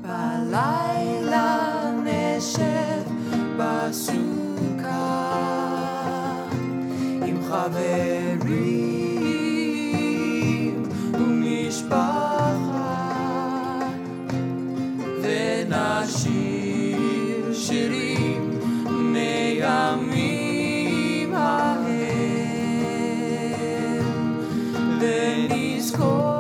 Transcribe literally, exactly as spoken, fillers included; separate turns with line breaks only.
בלילה נשב בסוכה עם חברים ומשפחה ונשיר שירים מימים ההם ונזכור